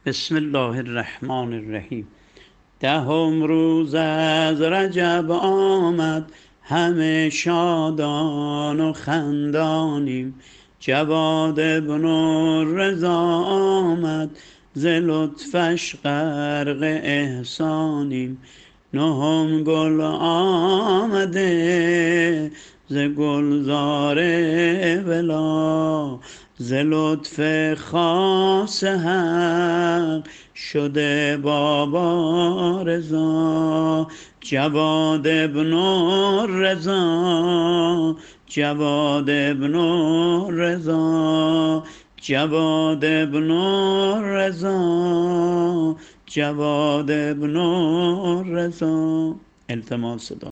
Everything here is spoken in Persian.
بسم الله الرحمن الرحیم. 10 روز از رجب آمد، همه شادان و خندانیم. جواد ابن الرضا آمد، ز لطفش غرق احسانیم. 9 گل آمده ز گلزار ولا، ز لطف خاص حق شده بابا رضا. جواد ابن الرضا، جواد ابن الرضا، جواد ابن الرضا، جواد ابن الرضا. التماس دارم.